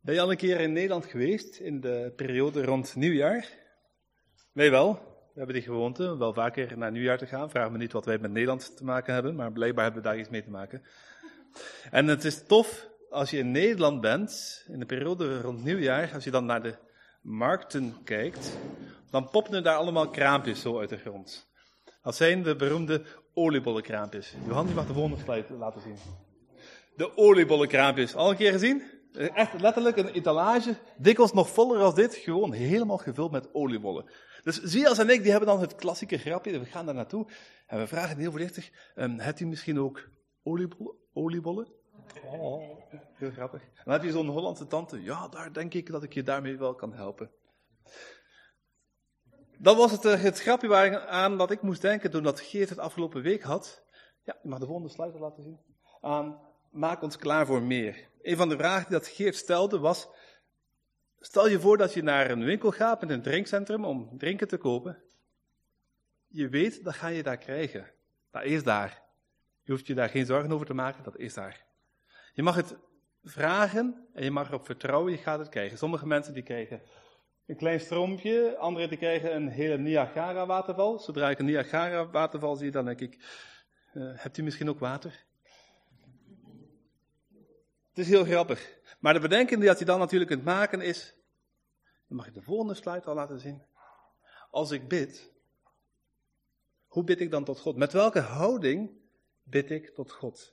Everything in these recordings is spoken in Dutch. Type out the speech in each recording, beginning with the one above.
Ben je al een keer in Nederland geweest in de periode rond nieuwjaar? Wij wel. We hebben die gewoonte wel vaker naar nieuwjaar te gaan. Vraag me niet wat wij met Nederland te maken hebben, maar blijkbaar hebben we daar iets mee te maken. En het is tof als je in Nederland bent, in de periode rond nieuwjaar, als je dan naar de markten kijkt, dan poppen er daar allemaal kraampjes zo uit de grond. Dat zijn de beroemde oliebollenkraampjes. Johan, die mag de volgende slide laten zien. De oliebollenkraampjes. Al een keer gezien? Echt letterlijk een etalage, dikwijls nog voller als dit, gewoon helemaal gevuld met oliebollen. Dus Zias en ik, die hebben dan het klassieke grapje, we gaan daar naartoe en we vragen heel voorzichtig, hebt u misschien ook oliebollen? Oh, heel grappig. En dan heb je zo'n Hollandse tante, ja, daar denk ik dat ik je daarmee wel kan helpen. Dat was het grapje waaraan dat ik moest denken toen dat Geert het afgelopen week had. Ja, je mag de volgende slide laten zien. Maak ons klaar voor meer. Een van de vragen die dat Geert stelde was, stel je voor dat je naar een winkel gaat met een drinkcentrum om drinken te kopen. Je weet, dat ga je daar krijgen. Dat is daar. Je hoeft je daar geen zorgen over te maken, dat is daar. Je mag het vragen en je mag erop vertrouwen, je gaat het krijgen. Sommige mensen die krijgen een klein stroompje, anderen die krijgen een hele Niagara-waterval. Zodra ik een Niagara-waterval zie, dan denk ik, hebt u misschien ook water? Het is heel grappig. Maar de bedenking die je dan natuurlijk kunt maken is, dan mag ik de volgende slide al laten zien. Als ik bid, hoe bid ik dan tot God? Met welke houding bid ik tot God?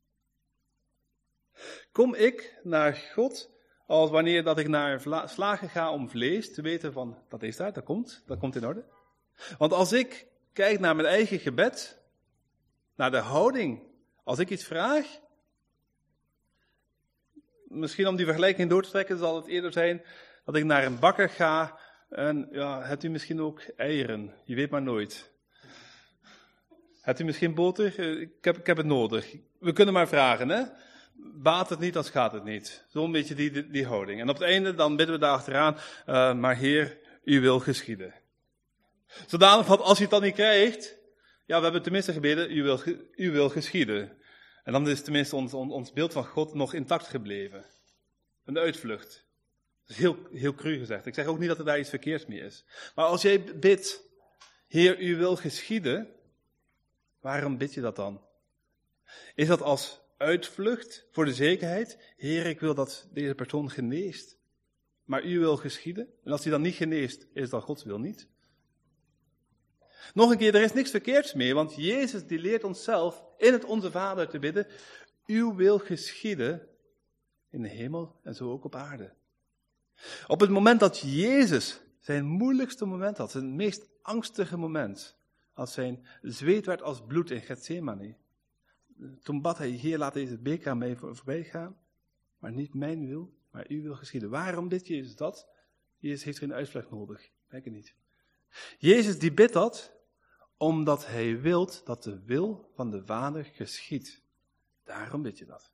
Kom ik naar God als wanneer dat ik naar slager ga om vlees te weten van, dat is daar, dat komt in orde. Want als ik kijk naar mijn eigen gebed, naar de houding, als ik iets vraag, misschien om die vergelijking door te trekken, zal het eerder zijn dat ik naar een bakker ga en ja, hebt u misschien ook eieren? Je weet maar nooit. Hebt u misschien boter? Ik heb het nodig. We kunnen maar vragen, hè? Baat het niet, dan schaadt het niet. Zo'n beetje die houding. En op het einde dan bidden we daar achteraan, maar Heer, uw wil geschieden. Zodanig dat als je het dan niet krijgt, ja, we hebben tenminste gebeden, uw wil geschieden. En dan is tenminste ons beeld van God nog intact gebleven. Een uitvlucht. Dat is heel cru gezegd. Ik zeg ook niet dat er daar iets verkeerds mee is. Maar als jij bidt, Heer, uw wil geschieden, waarom bid je dat dan? Is dat als uitvlucht voor de zekerheid? Heer, ik wil dat deze persoon geneest. Maar uw wil geschieden? En als hij dan niet geneest, is dat Gods wil niet? Nog een keer, er is niks verkeerds mee, want Jezus die leert ons zelf in het Onze Vader te bidden, uw wil geschieden in de hemel en zo ook op aarde. Op het moment dat Jezus zijn moeilijkste moment had, zijn meest angstige moment, als zijn zweet werd als bloed in Gethsemane, toen bad hij, Heer, laat deze beker aan mij voorbij gaan, maar niet mijn wil, maar uw wil geschieden. Waarom bidt Jezus dat? Jezus heeft geen uitvlucht nodig, denk ik niet. Jezus die bidt dat, omdat hij wilt dat de wil van de Vader geschiedt. Daarom bid je dat.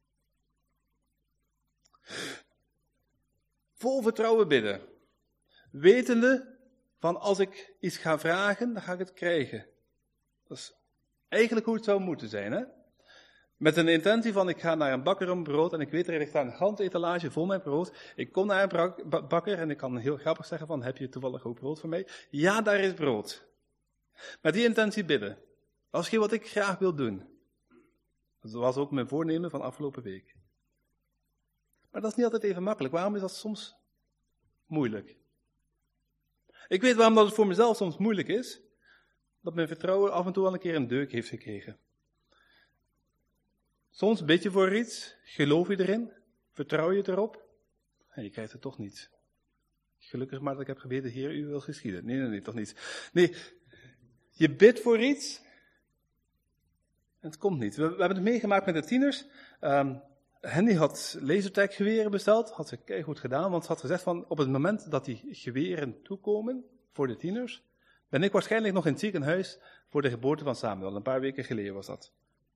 Vol vertrouwen bidden. Wetende van als ik iets ga vragen, dan ga ik het krijgen. Dat is eigenlijk hoe het zou moeten zijn, hè? Met een intentie van, ik ga naar een bakker om brood en ik weet, er ligt daar een handetalage vol met brood. Ik kom naar een bakker en ik kan heel grappig zeggen van, heb je toevallig ook brood voor mij? Ja, daar is brood. Met die intentie bidden. Dat is wat ik graag wil doen. Dat was ook mijn voornemen van afgelopen week. Maar dat is niet altijd even makkelijk. Waarom is dat soms moeilijk? Ik weet waarom dat het voor mezelf soms moeilijk is. Dat mijn vertrouwen af en toe al een keer een deuk heeft gekregen. Soms bid je voor iets, geloof je erin, vertrouw je erop en je krijgt het toch niet. Gelukkig maar dat ik heb gebeden, Heer, u wil geschieden. Nee, toch niet. Nee, je bidt voor iets en het komt niet. We hebben het meegemaakt met de tieners. Henny had lasertag-geweren besteld, had ze keigoed gedaan, want ze had gezegd van op het moment dat die geweren toekomen voor de tieners, ben ik waarschijnlijk nog in het ziekenhuis voor de geboorte van Samuel. Een paar weken geleden was dat.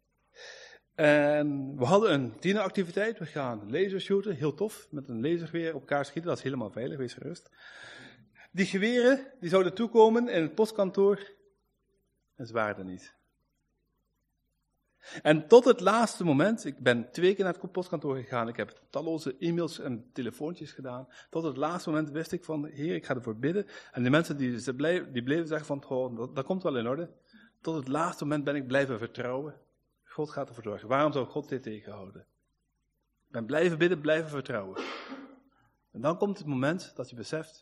En we hadden een tieneractiviteit, we gaan lasershooten, heel tof, met een lasergeweer op elkaar schieten, dat is helemaal veilig, wees gerust. Die geweren, die zouden toekomen in het postkantoor, en ze waren er niet. En tot het laatste moment, ik ben 2 keer naar het postkantoor gegaan, ik heb talloze e-mails en telefoontjes gedaan. Tot het laatste moment wist ik van, Heer, ik ga ervoor bidden. En de mensen die bleven zeggen van, dat komt wel in orde. Tot het laatste moment ben ik blijven vertrouwen. God gaat ervoor zorgen. Waarom zou God dit tegenhouden? Ik ben blijven bidden, blijven vertrouwen. En dan komt het moment dat je beseft,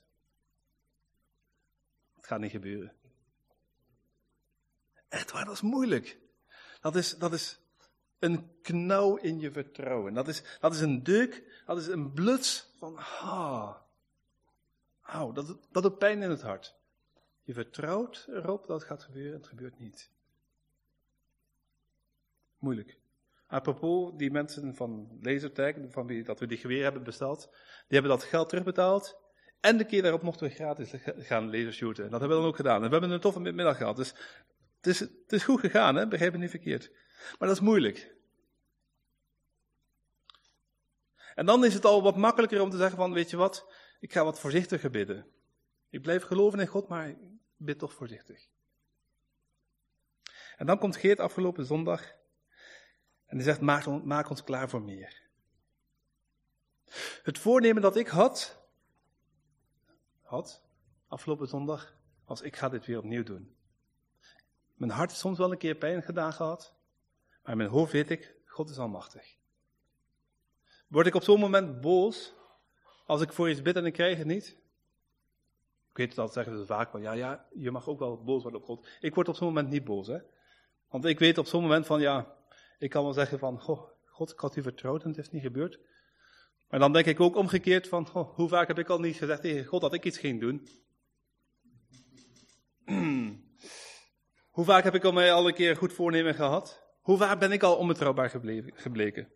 het gaat niet gebeuren. Echt waar, dat is moeilijk. Dat is een knauw in je vertrouwen. Dat is een deuk, dat is een bluts van, dat doet pijn in het hart. Je vertrouwt erop dat het gaat gebeuren en het gebeurt niet. Moeilijk. Apropos, die mensen van Lasertag, van wie dat we die geweer hebben besteld, die hebben dat geld terugbetaald. En de keer daarop mochten we gratis gaan lasershooten. En dat hebben we dan ook gedaan. En we hebben een toffe middag gehad. Dus het is goed gegaan, hè? Begrijp me niet verkeerd. Maar dat is moeilijk. En dan is het al wat makkelijker om te zeggen van, weet je wat, ik ga wat voorzichtiger bidden. Ik blijf geloven in God, maar ik bid toch voorzichtig. En dan komt Geert afgelopen zondag en die zegt, maak ons klaar voor meer. Het voornemen dat ik had afgelopen zondag, was ik ga dit weer opnieuw doen. Mijn hart heeft soms wel een keer pijn gedaan gehad, maar in mijn hoofd weet ik, God is almachtig. Word ik op zo'n moment boos, als ik voor iets bid en ik krijg het niet? Ik weet dat zeggen ze vaak van, ja, je mag ook wel boos worden op God. Ik word op zo'n moment niet boos, hè. Want ik weet op zo'n moment van, ik kan wel zeggen van, God, ik had u vertrouwd en het is niet gebeurd. Maar dan denk ik ook omgekeerd van, hoe vaak heb ik al niet gezegd tegen God dat ik iets ging doen? Hoe vaak heb ik al mij al een keer een goed voornemen gehad? Hoe vaak ben ik al onbetrouwbaar gebleken?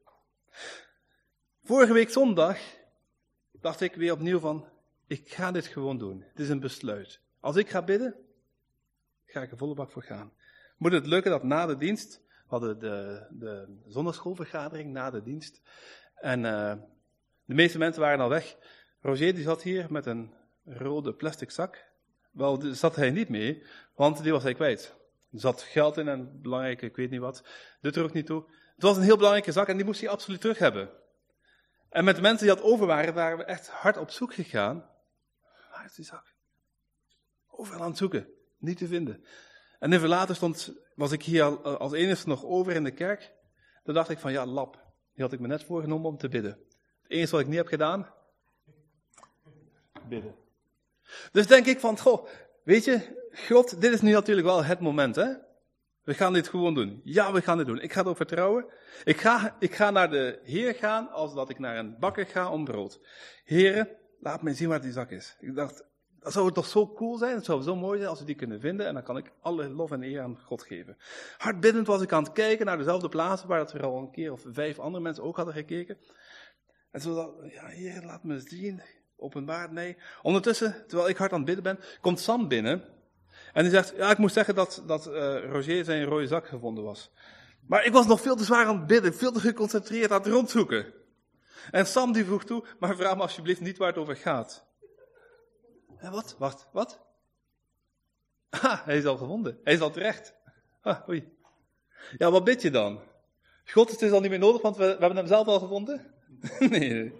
Vorige week zondag dacht ik weer opnieuw van, ik ga dit gewoon doen. Het is een besluit. Als ik ga bidden, ga ik er volle bak voor gaan. Moet het lukken dat na de dienst, we hadden de zondagschoolvergadering na de dienst, en de meeste mensen waren al weg. Roger die zat hier met een rode plastic zak. Wel, daar zat hij niet mee, want die was hij kwijt. Er zat geld in en belangrijke, ik weet niet wat, doet er ook niet toe. Het was een heel belangrijke zak en die moest hij absoluut terug hebben. En met de mensen die dat over waren we echt hard op zoek gegaan. Waar is die zak? Overal aan het zoeken, niet te vinden. En even later was ik hier als enige nog over in de kerk. Toen dacht ik van, lap, die had ik me net voorgenomen om te bidden. Het enige wat ik niet heb gedaan, bidden. Dus denk ik van, weet je, God, dit is nu natuurlijk wel het moment, hè. We gaan dit gewoon doen. Ja, we gaan dit doen. Ik ga erop vertrouwen. Ik ga naar de Heer gaan als dat ik naar een bakker ga om brood. Heere, laat mij zien waar die zak is. Ik dacht, dat zou toch zo cool zijn, het zou zo mooi zijn als we die kunnen vinden en dan kan ik alle lof en eer aan God geven. Hardbiddend was ik aan het kijken naar dezelfde plaatsen waar dat er al een keer of 5 andere mensen ook hadden gekeken. En zo dacht, Heer, laat me zien, openbaar, nee. Ondertussen, terwijl ik hard aan het bidden ben, komt Sam binnen. En die zegt, ik moet zeggen dat Roger zijn rode zak gevonden was. Maar ik was nog veel te zwaar aan het bidden, veel te geconcentreerd aan het rondzoeken. En Sam die vroeg toe, maar vraag me alsjeblieft niet waar het over gaat. En wat? Hij is al gevonden, hij is al terecht. Oei. Ja, wat bid je dan? God, het is al niet meer nodig, want we hebben hem zelf al gevonden? Nee.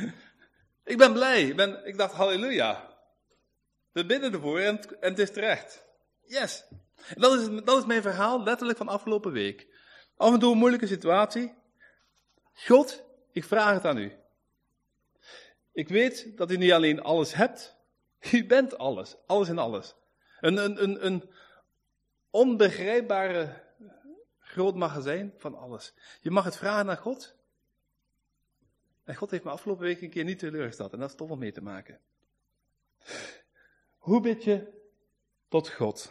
Ik ben blij, ik dacht, halleluja. We bidden ervoor en het is terecht. Yes. En dat is mijn verhaal letterlijk van afgelopen week. Af en toe een moeilijke situatie. God, ik vraag het aan u. Ik weet dat u niet alleen alles hebt. U bent alles. Alles in alles. Een onbegrijpbare groot magazijn van alles. Je mag het vragen naar God. En God heeft me afgelopen week een keer niet teleurgesteld. En dat is tof om mee te maken. Hoe bid je tot God?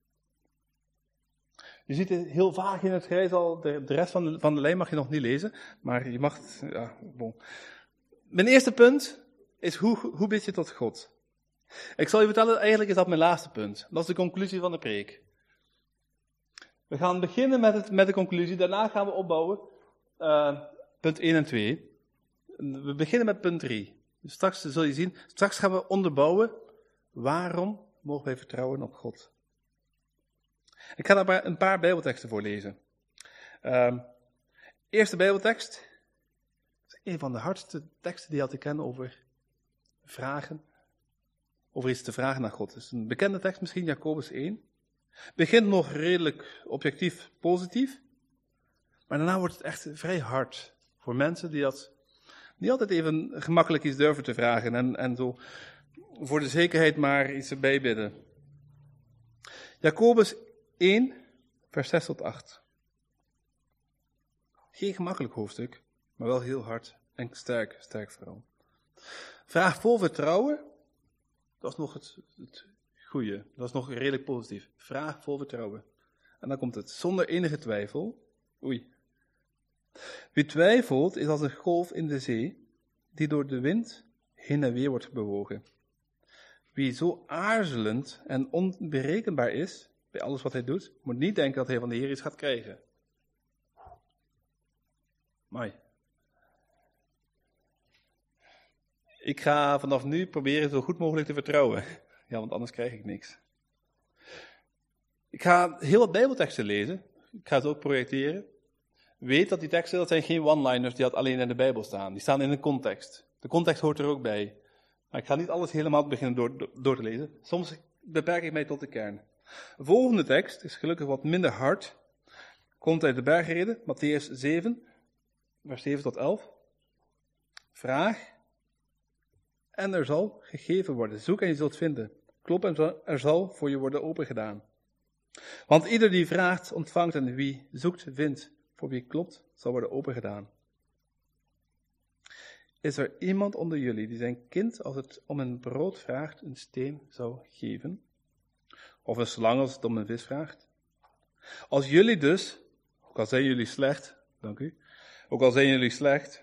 Je ziet het heel vaag in het grijs al. De rest van de lijn mag je nog niet lezen. Maar je mag het, bon. Mijn eerste punt is hoe bid je tot God? Ik zal je vertellen, eigenlijk is dat mijn laatste punt. Dat is de conclusie van de preek. We gaan beginnen met de conclusie. Daarna gaan we opbouwen. Punt 1 en 2. We beginnen met punt 3. Dus straks zul je zien. Straks gaan we onderbouwen. Waarom mogen wij vertrouwen op God? Ik ga daar een paar Bijbelteksten voor lezen. Eerste Bijbeltekst. Een van de hardste teksten die je had te kennen over vragen. Over iets te vragen naar God. Het is een bekende tekst misschien, Jacobus 1. Begint nog redelijk objectief positief. Maar daarna wordt het echt vrij hard. Voor mensen die dat niet altijd even gemakkelijk iets durven te vragen. En zo voor de zekerheid maar iets erbij bidden. Jacobus 1, vers 6 tot 8. Geen gemakkelijk hoofdstuk, maar wel heel hard en sterk vooral. Vraag vol vertrouwen, dat is nog het goede, dat is nog redelijk positief. Vraag vol vertrouwen. En dan komt het, zonder enige twijfel. Oei. Wie twijfelt is als een golf in de zee, die door de wind heen en weer wordt bewogen. Wie zo aarzelend en onberekenbaar is, bij alles wat hij doet, moet niet denken dat hij van de Heer iets gaat krijgen. Mai. Ik ga vanaf nu proberen zo goed mogelijk te vertrouwen. Ja, want anders krijg ik niks. Ik ga heel wat Bijbelteksten lezen. Ik ga het ook projecteren. Weet dat die teksten, dat zijn geen one-liners die alleen in de Bijbel staan. Die staan in een context. De context hoort er ook bij. Maar ik ga niet alles helemaal beginnen door te lezen. Soms beperk ik mij tot de kern. De volgende tekst is gelukkig wat minder hard. Komt uit de Bergreden, Mattheüs 7, vers 7 tot 11. Vraag en er zal gegeven worden. Zoek en je zult vinden. Klop en er zal voor je worden opengedaan. Want ieder die vraagt, ontvangt en wie zoekt, vindt. Voor wie klopt, zal worden opengedaan. Is er iemand onder jullie die zijn kind, als het om een brood vraagt, een steen zou geven? Of een slang als het om een vis vraagt? Als jullie dus, ook al zijn jullie slecht, dank u, ook al zijn jullie slecht,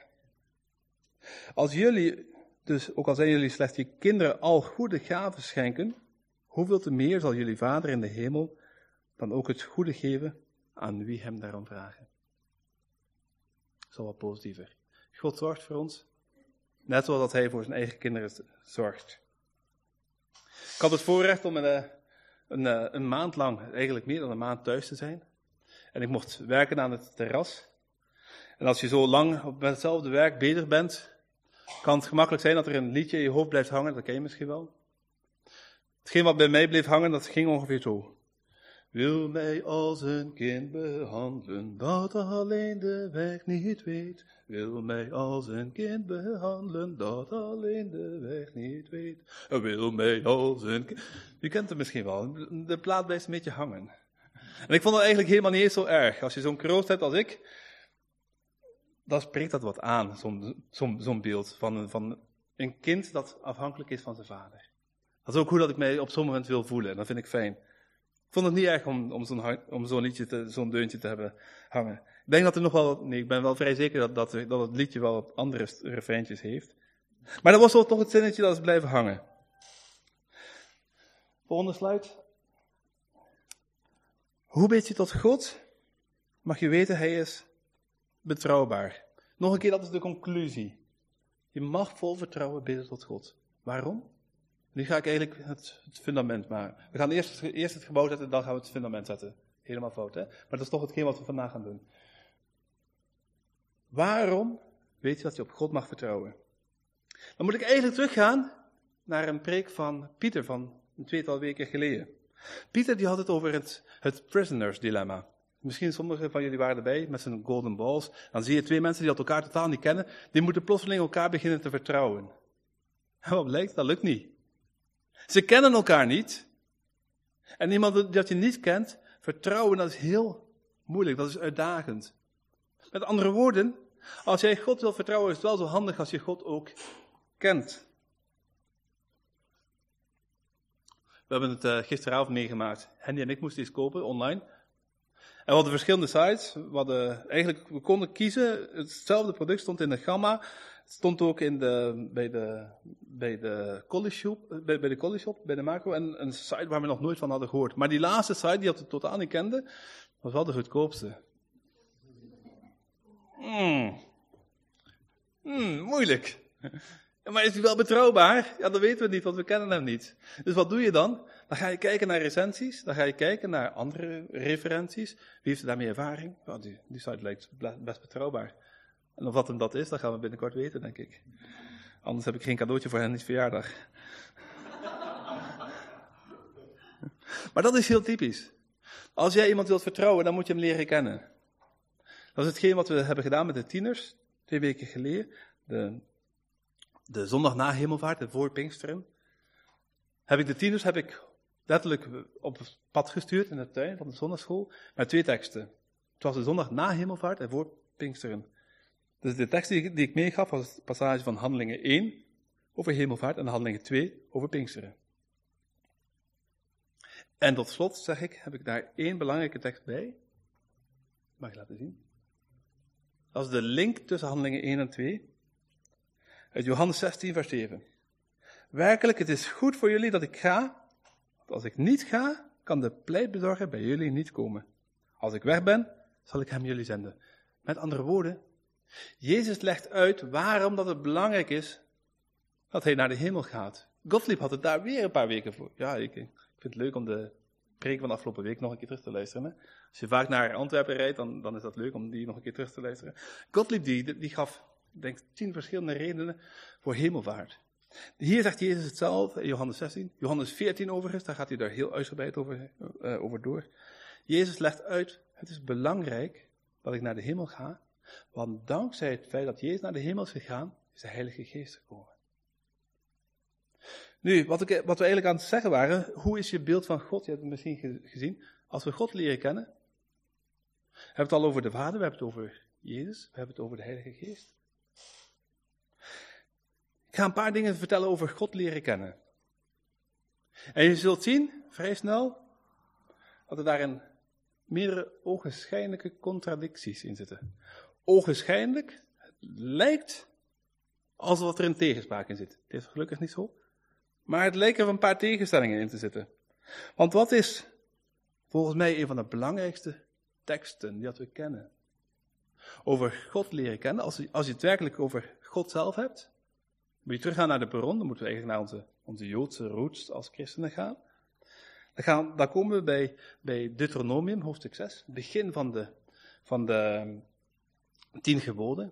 je kinderen al goede gaven schenken, hoeveel te meer zal jullie Vader in de hemel dan ook het goede geven aan wie hem daarom vragen? Dat is al wat positiever. God zorgt voor ons, net zoals dat hij voor zijn eigen kinderen zorgt. Ik had het voorrecht om een maand lang, eigenlijk meer dan een maand thuis te zijn. En ik mocht werken aan het terras. En als je zo lang met hetzelfde werk bezig bent, kan het gemakkelijk zijn dat er een liedje in je hoofd blijft hangen, dat ken je misschien wel. Hetgeen wat bij mij bleef hangen, dat ging ongeveer zo. Wil mij als een kind behandelen, dat alleen de weg niet weet. Wil mij als een kind behandelen, dat alleen de weg niet weet. Wil mij als een kind... U kent het misschien wel, de plaat blijft een beetje hangen. En ik vond het eigenlijk helemaal niet eens zo erg. Als je zo'n kroost hebt als ik, dan spreekt dat wat aan, zo'n beeld van een kind dat afhankelijk is van zijn vader. Dat is ook hoe dat ik mij op zo'n moment wil voelen, dat vind ik fijn. Ik vond het niet erg om zo'n liedje, zo'n deuntje te hebben hangen. Ik denk dat er nog wel, ik ben wel vrij zeker dat het liedje wel wat andere refreintjes heeft. Maar dat was wel toch het zinnetje dat is blijven hangen. Volgende slide. Hoe bid je tot God? Mag je weten, hij is betrouwbaar. Nog een keer, dat is de conclusie. Je mag vol vertrouwen bidden tot God. Waarom? Nu ga ik eigenlijk het fundament maken. We gaan eerst het gebouw zetten, dan gaan we het fundament zetten. Helemaal fout, hè? Maar dat is toch hetgeen wat we vandaag gaan doen. Waarom weet je dat je op God mag vertrouwen? Dan moet ik eigenlijk teruggaan naar een preek van Pieter van een tweetal weken geleden. Pieter die had het over het prisoners dilemma. Misschien sommigen van jullie waren erbij met zijn golden balls. Dan zie je twee mensen die elkaar totaal niet kennen. Die moeten plotseling elkaar beginnen te vertrouwen. En wat blijkt? Dat lukt niet. Ze kennen elkaar niet. En iemand dat je niet kent, vertrouwen, dat is heel moeilijk. Dat is uitdagend. Met andere woorden, als jij God wil vertrouwen, is het wel zo handig als je God ook kent. We hebben het gisteravond meegemaakt. Henny en ik moesten iets kopen online. En we hadden verschillende sites. We konden kiezen. Hetzelfde product stond in de Gamma. Het stond ook bij de College Shop, bij de Macro. En een site waar we nog nooit van hadden gehoord. Maar die laatste site, die we totaal niet kenden, was wel de goedkoopste. Moeilijk. Maar is hij wel betrouwbaar? Ja, dat weten we niet, want we kennen hem niet. Dus wat doe je dan? Dan ga je kijken naar recensies, dan ga je kijken naar andere referenties. Wie heeft er daarmee ervaring? Ja, die site lijkt best betrouwbaar. En of wat hem dat is, dat gaan we binnenkort weten, denk ik. Anders heb ik geen cadeautje voor hen, niet verjaardag. Maar dat is heel typisch. Als jij iemand wilt vertrouwen, dan moet je hem leren kennen. Dat is hetgeen wat we hebben gedaan met de tieners, 2 weken geleden. De zondag na hemelvaart, de voor Pinksteren. De tieners heb ik letterlijk op het pad gestuurd in de tuin van de zondagschool met 2 teksten. Het was de zondag na hemelvaart en voor Pinksteren. Dus de tekst die ik meegaf was de passage van Handelingen 1 over hemelvaart en Handelingen 2 over Pinksteren. En tot slot, zeg ik, heb ik daar 1 belangrijke tekst bij. Mag ik laten zien? Dat is de link tussen Handelingen 1 en 2. Uit Johannes 16, vers 7. Werkelijk, het is goed voor jullie dat ik ga. Want als ik niet ga, kan de pleitbezorger bij jullie niet komen. Als ik weg ben, zal ik hem jullie zenden. Met andere woorden, Jezus legt uit waarom dat het belangrijk is dat hij naar de hemel gaat. Gottlieb had het daar weer een paar weken voor. Ja, ik vind het leuk om de preek van de afgelopen week nog een keer terug te luisteren. Hè? Als je vaak naar Antwerpen rijdt, dan is dat leuk om die nog een keer terug te luisteren. Gottlieb die gaf, denk ik, 10 verschillende redenen voor hemelvaart. Hier zegt Jezus hetzelfde in Johannes 16. Johannes 14 overigens, daar gaat hij daar heel uitgebreid over door. Jezus legt uit, het is belangrijk dat ik naar de hemel ga, want dankzij het feit dat Jezus naar de hemel is gegaan, is de Heilige Geest gekomen. Nu, wat we eigenlijk aan het zeggen waren, hoe is je beeld van God? Je hebt het misschien gezien. Als we God leren kennen, we hebben het al over de Vader, we hebben het over Jezus, we hebben het over de Heilige Geest. Ik ga een paar dingen vertellen over God leren kennen. En je zult zien, vrij snel, dat er daarin meerdere ogenschijnlijke contradicties in zitten. Ogenschijnlijk, het lijkt alsof er een tegenspraak in zit. Het is gelukkig niet zo. Maar het lijkt er een paar tegenstellingen in te zitten. Want wat is volgens mij een van de belangrijkste teksten die we kennen? Over God leren kennen, als je het werkelijk over God zelf hebt, moet je teruggaan naar de bron, dan moeten we eigenlijk naar onze Joodse roots als christenen gaan. Dan komen we bij Deuteronomium, hoofdstuk 6, het begin van de 10 geboden.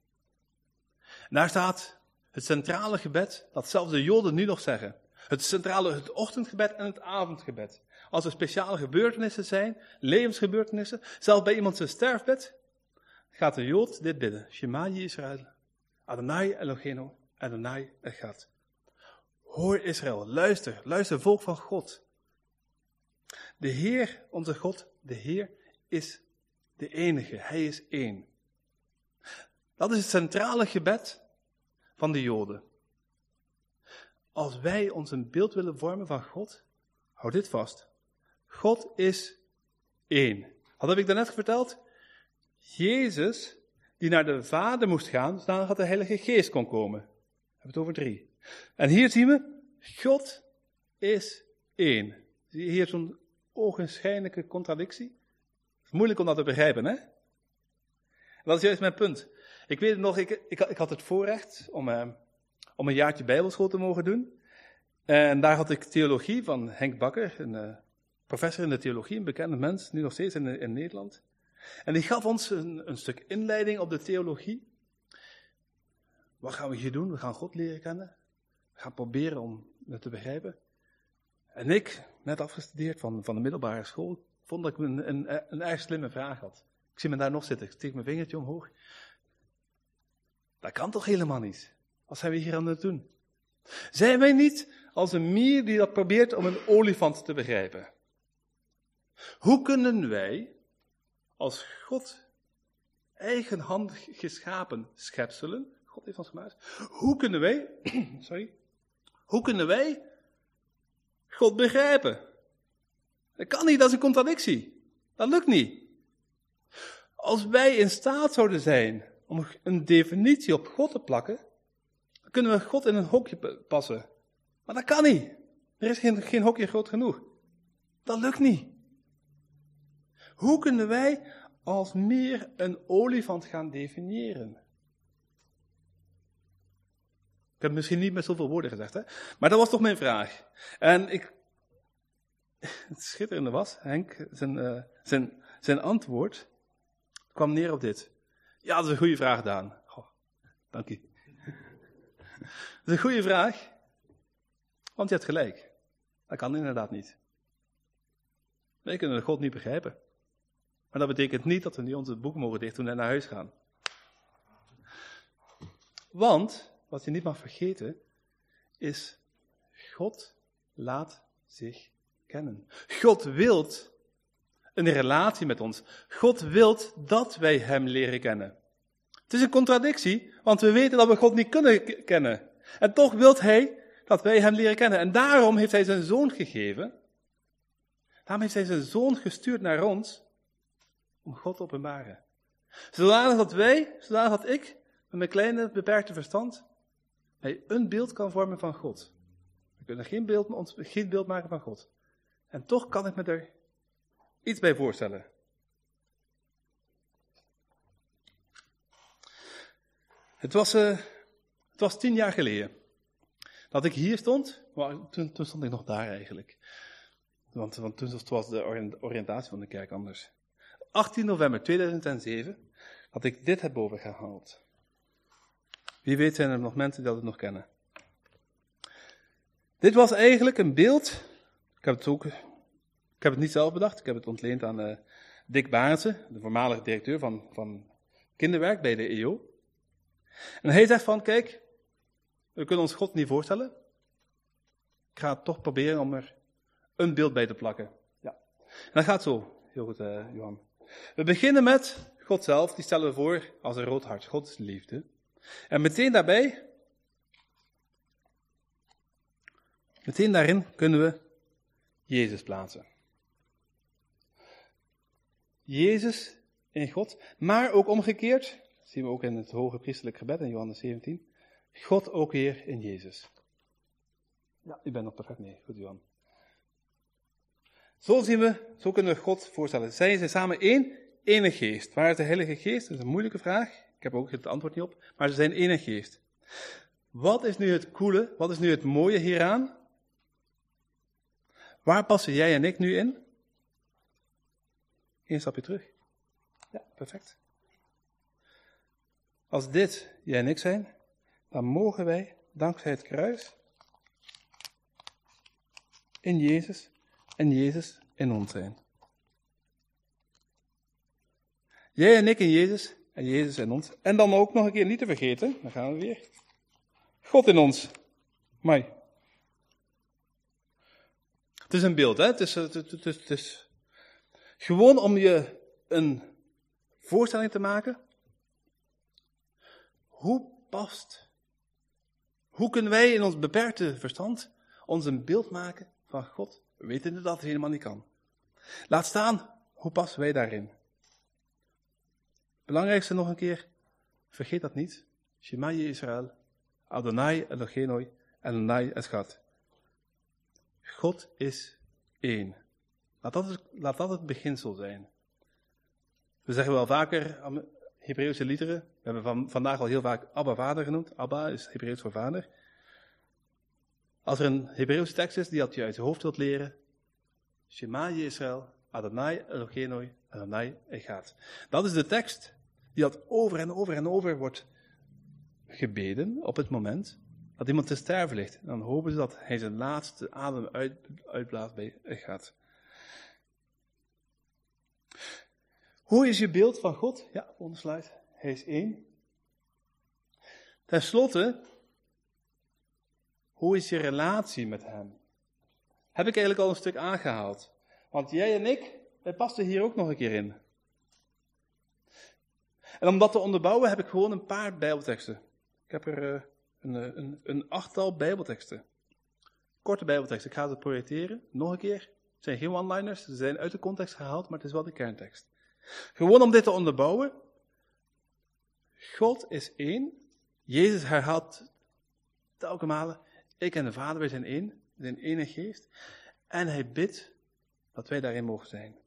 En daar staat het centrale gebed, dat zelfs de Joden nu nog zeggen. Het ochtendgebed en het avondgebed. Als er speciale gebeurtenissen zijn, levensgebeurtenissen, zelfs bij iemand zijn sterfbed, gaat de Jood dit bidden. Shema Yisrael, Adonai Eloheinu, Adonai Echad. Hoor Israël, luister volk van God. De Heer, onze God, de Heer is de enige, Hij is één. Dat is het centrale gebed van de Joden. Als wij ons een beeld willen vormen van God, houd dit vast. God is één. Wat heb ik daarnet verteld? Jezus, die naar de Vader moest gaan, zodat de Heilige Geest kon komen. We hebben het over 3. En hier zien we, God is één. Zie je hier zo'n ogenschijnlijke contradictie? Het is moeilijk om dat te begrijpen, hè? En dat is juist mijn punt. Ik weet het nog, ik had het voorrecht om een jaartje bijbelschool te mogen doen. En daar had ik theologie van Henk Bakker, een professor in de theologie, een bekende mens, nu nog steeds in Nederland. En die gaf ons een stuk inleiding op de theologie. Wat gaan we hier doen? We gaan God leren kennen. We gaan proberen om het te begrijpen. En ik, net afgestudeerd van de middelbare school, vond dat ik een erg slimme vraag had. Ik zie me daar nog zitten, ik steek mijn vingertje omhoog. Dat kan toch helemaal niet? Wat zijn we hier aan het doen? Zijn wij niet als een mier die dat probeert om een olifant te begrijpen? Hoe kunnen wij, als God eigenhandig geschapen schepselen, God heeft ons gemaakt, hoe kunnen wij God begrijpen? Dat kan niet, dat is een contradictie. Dat lukt niet. Als wij in staat zouden zijn om een definitie op God te plakken, dan kunnen we God in een hokje passen. Maar dat kan niet. Er is geen hokje groot genoeg. Dat lukt niet. Hoe kunnen wij als meer een olifant gaan definiëren? Ik heb het misschien niet met zoveel woorden gezegd, hè? Maar dat was toch mijn vraag. En het schitterende was, Henk, zijn antwoord kwam neer op dit. Ja, dat is een goede vraag, Daan. Goh, dank je. Dat is een goede vraag, want je hebt gelijk. Dat kan inderdaad niet. Wij kunnen God niet begrijpen. Maar dat betekent niet dat we nu onze boek mogen dicht doen en naar huis gaan. Want, wat je niet mag vergeten, is God laat zich kennen. God wilt een relatie met ons. God wilt dat wij hem leren kennen. Het is een contradictie, want we weten dat we God niet kunnen kennen. En toch wilt hij dat wij hem leren kennen. En daarom heeft hij zijn zoon gegeven. Daarom heeft hij zijn zoon gestuurd naar ons om God te openbaren. Zodanig dat ik, met mijn kleine beperkte verstand, mij een beeld kan vormen van God. We kunnen geen beeld maken van God. En toch kan ik me er iets bij voorstellen. Het was 10 jaar geleden dat ik hier stond. Maar toen stond ik nog daar eigenlijk. Want toen was de oriëntatie van de kerk anders. 18 november 2007 had ik dit heb bovengehaald. Wie weet zijn er nog mensen die dat nog kennen. Dit was eigenlijk een beeld. Ik heb het niet zelf bedacht. Ik heb het ontleend aan Dick Baarnsen, de voormalige directeur van kinderwerk bij de EO. En hij zegt van, kijk, we kunnen ons God niet voorstellen. Ik ga het toch proberen om er een beeld bij te plakken. Ja. En dat gaat zo. Heel goed, Johan. We beginnen met God zelf, die stellen we voor als een rood hart. God is liefde. En meteen daarin kunnen we Jezus plaatsen. Jezus in God, maar ook omgekeerd, dat zien we ook in het hoge priesterlijk gebed in Johannes 17, God ook weer in Jezus. Ja, u bent nog perfect mee. Goed, Johan. Zo kunnen we God voorstellen. Zij zijn samen één geest. Waar is de Heilige Geest? Dat is een moeilijke vraag. Ik heb ook het antwoord niet op. Maar ze zijn één geest. Wat is nu het coole? Wat is nu het mooie hieraan? Waar passen jij en ik nu in? Eén stapje terug. Ja, perfect. Als dit jij en ik zijn, dan mogen wij, dankzij het kruis, in Jezus en Jezus in ons zijn. Jij en ik in Jezus en Jezus in ons. En dan ook nog een keer niet te vergeten, dan gaan we weer. God in ons. Mai. Het is een beeld, hè? Het is gewoon om je een voorstelling te maken. Hoe kunnen wij in ons beperkte verstand ons een beeld maken van God? We weten dat het helemaal niet kan. Laat staan, hoe passen wij daarin? Belangrijkste nog een keer, vergeet dat niet. Shema Yisrael, Adonai Eloheinu, Adonai Echad. God is één. Laat dat het beginsel zijn. We zeggen wel vaker Hebreeuwse liederen. We hebben vandaag al heel vaak Abba Vader genoemd. Abba is Hebreeuws voor vader. Als er een Hebreeuwse tekst is die dat je uit je hoofd wilt leren. Shema Yisrael, Adonai Eloheinu, Adonai Echad. Dat is de tekst die dat over en over en over wordt gebeden op het moment dat iemand te sterven ligt. En dan hopen ze dat hij zijn laatste adem uitblaast bij Echad. Hoe is je beeld van God? Ja, volgende slide. Hij is één. Ten slotte, hoe is je relatie met hem? Heb ik eigenlijk al een stuk aangehaald. Want jij en ik, wij passen hier ook nog een keer in. En om dat te onderbouwen heb ik gewoon een paar bijbelteksten. Ik heb er een 8-tal bijbelteksten. Korte bijbelteksten. Ik ga ze projecteren. Nog een keer. Het zijn geen one-liners. Ze zijn uit de context gehaald, maar het is wel de kerntekst. Gewoon om dit te onderbouwen. God is één. Jezus herhaalt telkens malen. Ik en de Vader, wij zijn één. We zijn één geest. En hij bidt dat wij daarin mogen zijn.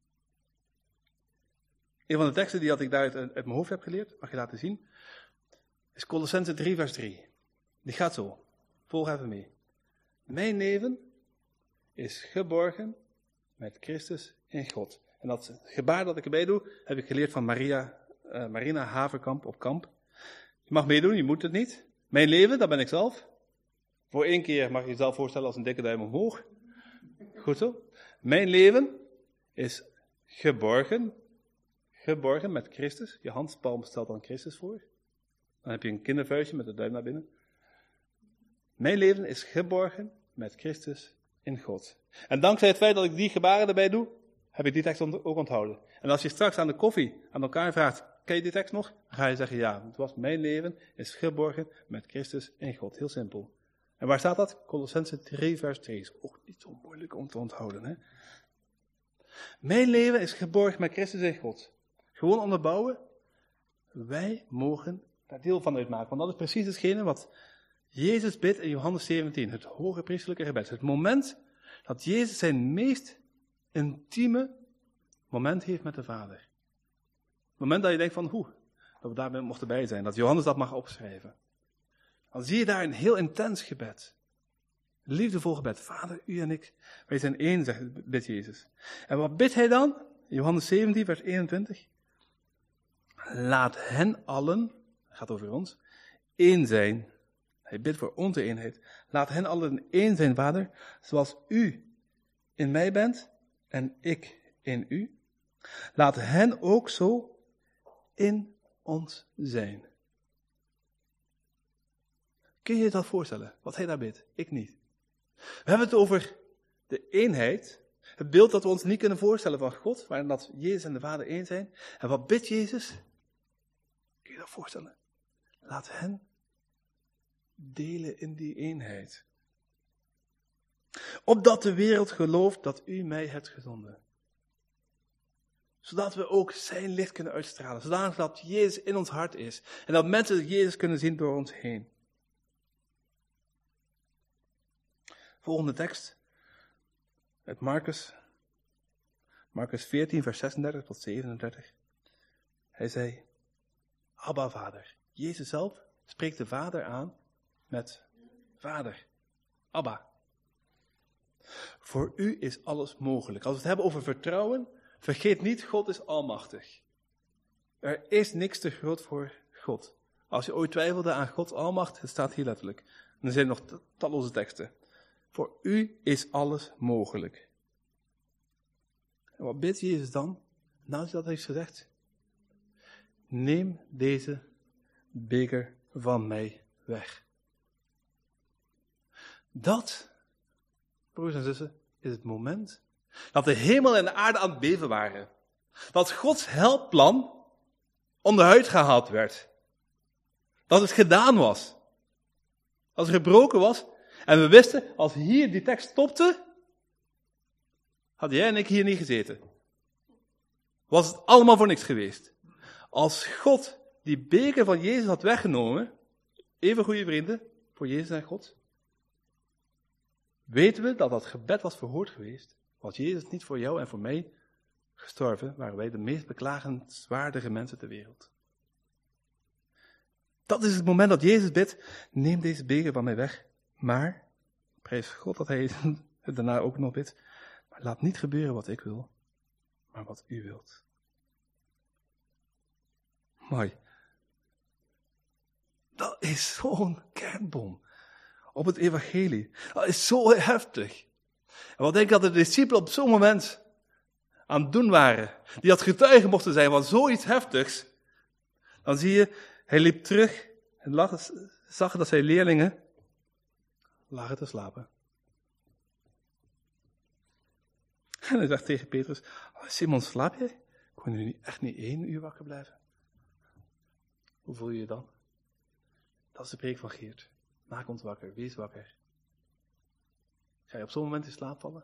Een van de teksten die ik daar uit mijn hoofd heb geleerd, mag je laten zien, is Kolossenzen 3 vers 3. Die gaat zo. Volg even mee. Mijn leven is geborgen met Christus in God. En dat gebaar dat ik erbij doe, heb ik geleerd van Marina Haverkamp op kamp. Je mag meedoen, je moet het niet. Mijn leven, dat ben ik zelf. Voor 1 keer mag je jezelf voorstellen als een dikke duim omhoog. Goed zo. Mijn leven is geborgen met Christus. Je handpalm stelt dan Christus voor. Dan heb je een kindervuistje met de duim naar binnen. Mijn leven is geborgen met Christus in God. En dankzij het feit dat ik die gebaren erbij doe, heb ik die tekst ook onthouden. En als je straks aan de koffie aan elkaar vraagt, ken je die tekst nog? Dan ga je zeggen, ja, het was mijn leven is geborgen met Christus in God. Heel simpel. En waar staat dat? Kolossenzen 3 vers 2. Is ook niet zo moeilijk om te onthouden. Hè? Mijn leven is geborgen met Christus in God. Gewoon onderbouwen. Wij mogen daar deel van uitmaken. Want dat is precies hetgene wat Jezus bidt in Johannes 17. Het hoge priestelijke gebed. Het moment dat Jezus zijn meest intieme moment heeft met de Vader. Het moment dat je denkt van, dat we daarbij mochten bij zijn. Dat Johannes dat mag opschrijven. Dan zie je daar een heel intens gebed. Een liefdevol gebed. Vader, u en ik, wij zijn één, bidt Jezus. En wat bidt hij dan? Johannes 17, vers 21. Laat hen allen, het gaat over ons, één zijn. Hij bidt voor onze eenheid. Laat hen allen één zijn, Vader, zoals u in mij bent en ik in u. Laat hen ook zo in ons zijn. Kun je je dat voorstellen, wat hij daar bidt? Ik niet. We hebben het over de eenheid, het beeld dat we ons niet kunnen voorstellen van God, waarin dat Jezus en de Vader één zijn. En wat bidt Jezus? Kun je dat voorstellen? Laat hen delen in die eenheid. Opdat de wereld gelooft dat u mij hebt gezonden. Zodat we ook zijn licht kunnen uitstralen. Zodat dat Jezus in ons hart is. En dat mensen Jezus kunnen zien door ons heen. Volgende tekst. Uit Marcus 14 vers 36 tot 37. Hij zei, Abba Vader. Jezus zelf spreekt de Vader aan met Vader. Abba. Voor u is alles mogelijk. Als we het hebben over vertrouwen, vergeet niet, God is almachtig. Er is niks te groot voor God. Als je ooit twijfelde aan Gods almacht, het staat hier letterlijk. Dan zijn er nog talloze teksten. Voor u is alles mogelijk. En wat bidt Jezus dan? Nadat hij dat heeft gezegd. Neem deze beker van mij weg. Dat, broers en zussen, is het moment dat de hemel en de aarde aan het beven waren. Dat Gods heilsplan onderuit gehaald werd. Dat het gedaan was. Dat het gebroken was. En we wisten, als hier die tekst stopte, had jij en ik hier niet gezeten. Was het allemaal voor niks geweest. Als God die beker van Jezus had weggenomen, even goede vrienden, voor Jezus en God, weten we dat dat gebed was verhoord geweest. Was Jezus niet voor jou en voor mij gestorven, waren wij de meest beklagenswaardige mensen ter wereld. Dat is het moment dat Jezus bidt, neem deze beker van mij weg. Maar, prijs God dat hij het daarna ook nog bidt, maar laat niet gebeuren wat ik wil, maar wat u wilt. Mooi. Dat is zo'n kernbom op het evangelie. Dat is zo heftig. En wat denk ik dat de discipelen op zo'n moment aan het doen waren, die dat getuigen mochten zijn van zoiets heftigs, dan zie je, hij liep terug en zag dat zijn leerlingen lagen te slapen. En hij zegt tegen Petrus, Simon, slaap jij? Kon je nu echt niet 1 uur wakker blijven? Hoe voel je je dan? Dat is de preek van Geert. Maak ons wakker, wees wakker. Ga je op zo'n moment in slaap vallen?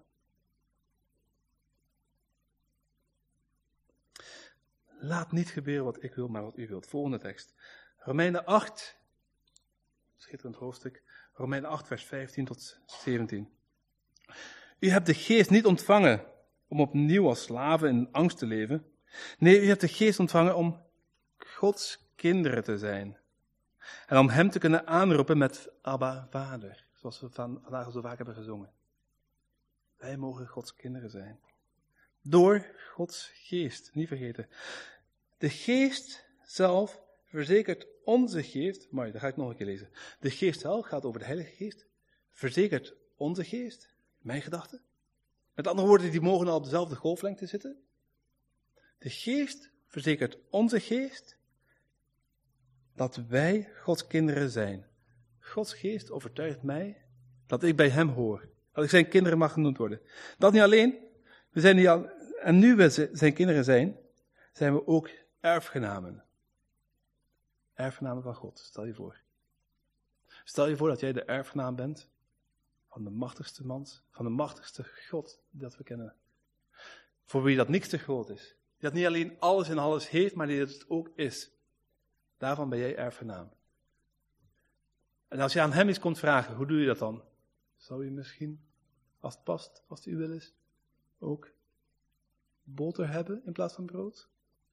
Laat niet gebeuren wat ik wil, maar wat u wilt. Volgende tekst. Romeinen 8. Schitterend hoofdstuk. Romeinen 8 vers 15 tot 17. U hebt de geest niet ontvangen om opnieuw als slaven in angst te leven. Nee, u hebt de geest ontvangen om Gods kinderen te zijn. En om hem te kunnen aanroepen met Abba, Vader. Zoals we vandaag al zo vaak hebben gezongen. Wij mogen Gods kinderen zijn. Door Gods geest, niet vergeten. De geest zelf verzekert onze geest. Maar dat ga ik nog een keer lezen. De geest zelf gaat over de Heilige Geest. Verzekert onze geest. Mijn gedachten. Met andere woorden, die mogen al op dezelfde golflengte zitten. De geest verzekert onze geest dat wij Gods kinderen zijn. Gods geest overtuigt mij dat ik bij hem hoor. Dat ik zijn kinderen mag genoemd worden. Dat niet alleen. We zijn niet al, en nu we zijn kinderen zijn we ook erfgenamen. Erfgenamen van God, stel je voor. Stel je voor dat jij de erfgenaam bent van de machtigste man, van de machtigste God dat we kennen. Voor wie dat niks te groot is. Die dat niet alleen alles en alles heeft, maar die het ook is. Daarvan ben jij erfgenaam. En als je aan hem eens komt vragen, hoe doe je dat dan? Zou je misschien, als het past, als het uw wil is, ook boter hebben in plaats van brood?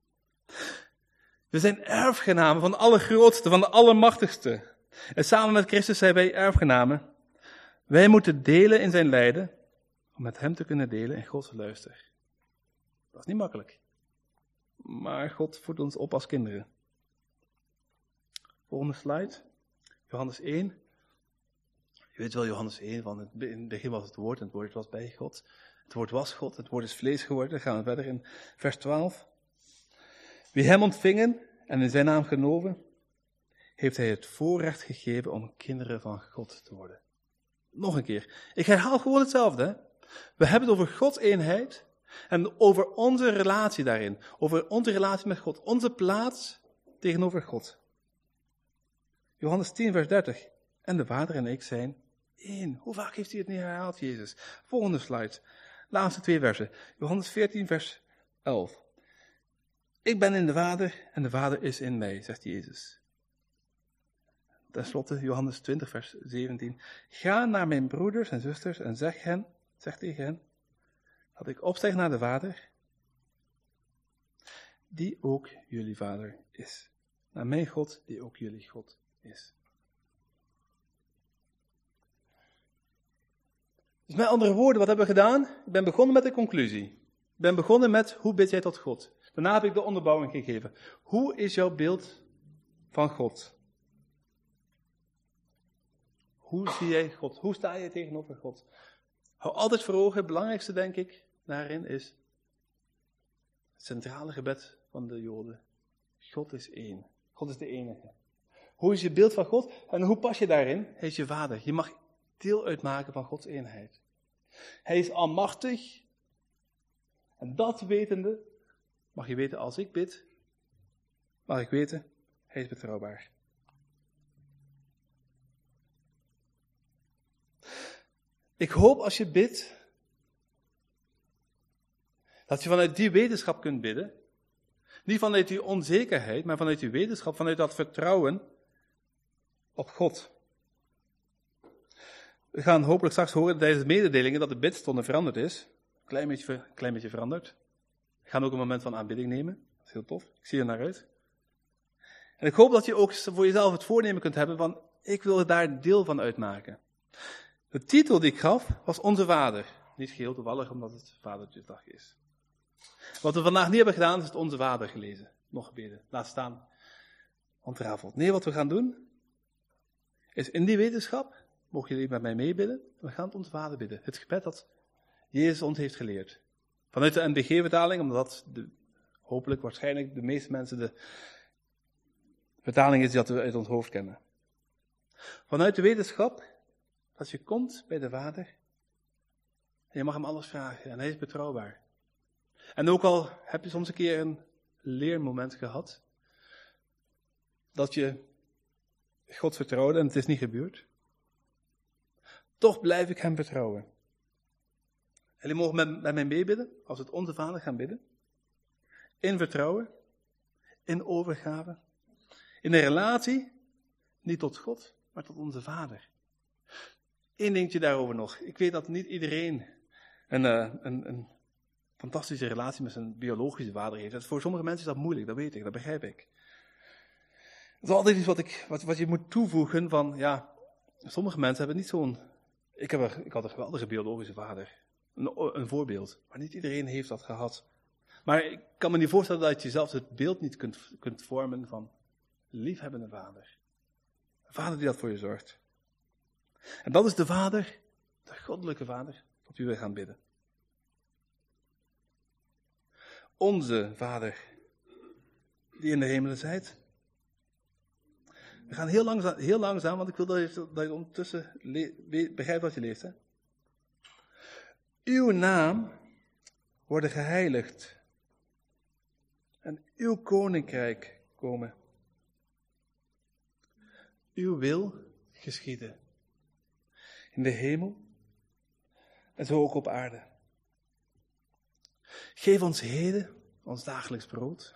We zijn erfgenamen van de allergrootste, van de allermachtigste. En samen met Christus zijn wij erfgenamen. Wij moeten delen in zijn lijden, om met hem te kunnen delen in Gods luister. Dat is niet makkelijk. Maar God voedt ons op als kinderen. Volgende slide. Johannes 1. Je weet wel, Johannes 1, van in het begin was het woord en het woord was bij God. Het woord was God, het woord is vlees geworden. Dan gaan we verder in vers 12. Wie hem ontvingen en in zijn naam geloven, heeft hij het voorrecht gegeven om kinderen van God te worden. Nog een keer. Ik herhaal gewoon hetzelfde. Hè? We hebben het over Gods eenheid en over onze relatie daarin. Over onze relatie met God. Onze plaats tegenover God. Johannes 10 vers 30. En de Vader en ik zijn één. Hoe vaak heeft hij het niet herhaald, Jezus? Volgende slide. Laatste 2 versen. Johannes 14 vers 11. Ik ben in de Vader en de Vader is in mij, zegt Jezus. Ten slotte Johannes 20 vers 17. Ga naar mijn broeders en zusters en zeg tegen hen, dat ik opstijg naar de Vader, die ook jullie Vader is. Naar mijn God, die ook jullie God is. Dus met andere woorden, wat hebben we gedaan? Ik ben begonnen met de conclusie. Ik ben begonnen met, hoe bid jij tot God? Daarna heb ik de onderbouwing gegeven. Hoe is jouw beeld van God? Hoe zie jij God? Hoe sta je tegenover God? Hou altijd voor ogen, het belangrijkste denk ik, daarin is het centrale gebed van de Joden. God is één. God is de enige. Hoe is je beeld van God? En hoe pas je daarin? Hij is je vader. Je mag deel uitmaken van Gods eenheid. Hij is almachtig. En dat wetende, mag je weten als ik bid, mag ik weten, hij is betrouwbaar. Ik hoop als je bidt, dat je vanuit die wetenschap kunt bidden. Niet vanuit die onzekerheid, maar vanuit die wetenschap, vanuit dat vertrouwen op God. We gaan hopelijk straks horen tijdens de mededelingen dat de bidstonde veranderd is. Klein beetje veranderd. We gaan ook een moment van aanbidding nemen. Dat is heel tof. Ik zie er naar uit. En ik hoop dat je ook voor jezelf het voornemen kunt hebben van, ik wil daar deel van uitmaken. De titel die ik gaf was Onze Vader. Niet geheel toevallig, omdat het Vadertjesdag is. Wat we vandaag niet hebben gedaan, is het Onze Vader gelezen. Nog gebeden. Laat staan. Ontrafeld. Nee, wat we gaan doen, is in die wetenschap, mogen jullie met mij meebidden, we gaan het Onze Vader bidden. Het gebed dat Jezus ons heeft geleerd. Vanuit de NBG-vertaling, omdat dat hopelijk, waarschijnlijk, de meeste mensen de vertaling is die dat we uit ons hoofd kennen. Vanuit de wetenschap, dat je komt bij de Vader, en je mag hem alles vragen, en hij is betrouwbaar. En ook al heb je soms een keer een leermoment gehad, dat je God vertrouwde en het is niet gebeurd, toch blijf ik hem vertrouwen. En jullie mogen met mij meebidden, als we het Onze Vader gaan bidden. In vertrouwen, in overgave, in een relatie, niet tot God, maar tot onze Vader. Eén dingetje daarover nog. Ik weet dat niet iedereen een fantastische relatie met zijn biologische vader heeft. Voor sommige mensen is dat moeilijk, dat weet ik, dat begrijp ik. Dat is altijd iets wat je moet toevoegen van, ja, sommige mensen hebben niet zo'n... Ik had een geweldige biologische vader. Een voorbeeld. Maar niet iedereen heeft dat gehad. Maar ik kan me niet voorstellen dat je zelfs het beeld niet kunt vormen van liefhebbende vader. Een vader die dat voor je zorgt. En dat is de vader, de goddelijke vader, tot wie we gaan bidden. Onze vader, die in de hemelen zijt. We gaan heel langzaam, want ik wil dat je ondertussen begrijpt wat je leest. Hè? Uw naam worden geheiligd. En uw koninkrijk komen. Uw wil geschieden. In de hemel en zo ook op aarde. Geef ons heden ons dagelijks brood.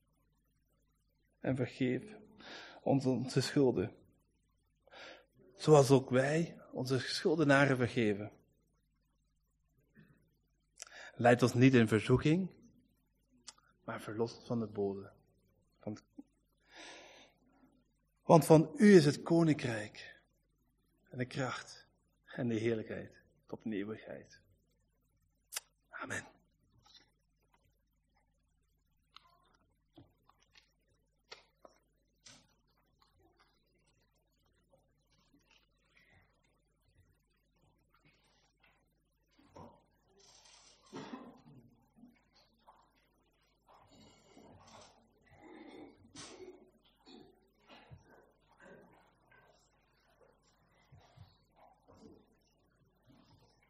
En vergeef ons onze schulden. Zoals ook wij onze schuldenaren vergeven. Leid ons niet in verzoeking, maar verlos ons van de bode. Want van u is het koninkrijk en de kracht en de heerlijkheid tot in de eeuwigheid. Amen.